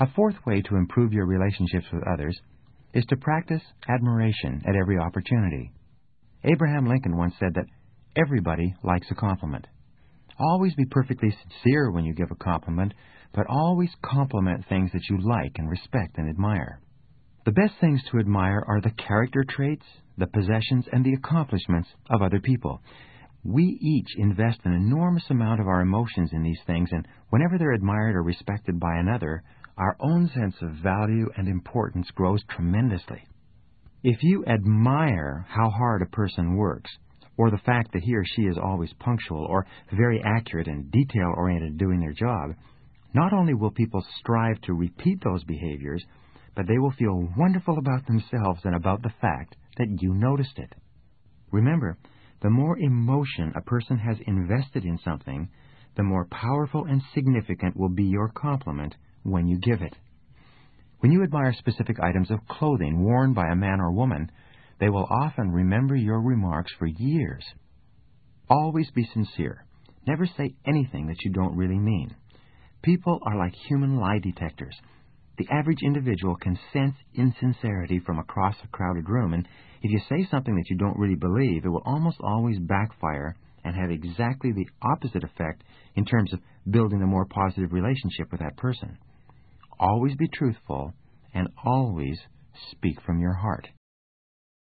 A fourth way to improve your relationships with others is to practice admiration at every opportunity. Abraham Lincoln once said that everybody likes a compliment. Always be perfectly sincere when you give a compliment, but always compliment things that you like and respect and admire. The best things to admire are the character traits, the possessions, and the accomplishments of other people. We each invest an enormous amount of our emotions in these things, and whenever they're admired or respected by another, our own sense of value and importance grows tremendously. If you admire how hard a person works, or the fact that he or she is always punctual or very accurate and detail-oriented doing their job, not only will people strive to repeat those behaviors, but they will feel wonderful about themselves and about the fact that you noticed it. Remember, the more emotion a person has invested in something, the more powerful and significant will be your compliment when you give it. When you admire specific items of clothing worn by a man or woman, they will often remember your remarks for years. Always be sincere. Never say anything that you don't really mean. People are like human lie detectors. The average individual can sense insincerity from across a crowded room, and if you say something that you don't really believe, it will almost always backfire and have exactly the opposite effect in terms of building a more positive relationship with that person. Always be truthful, and always speak from your heart.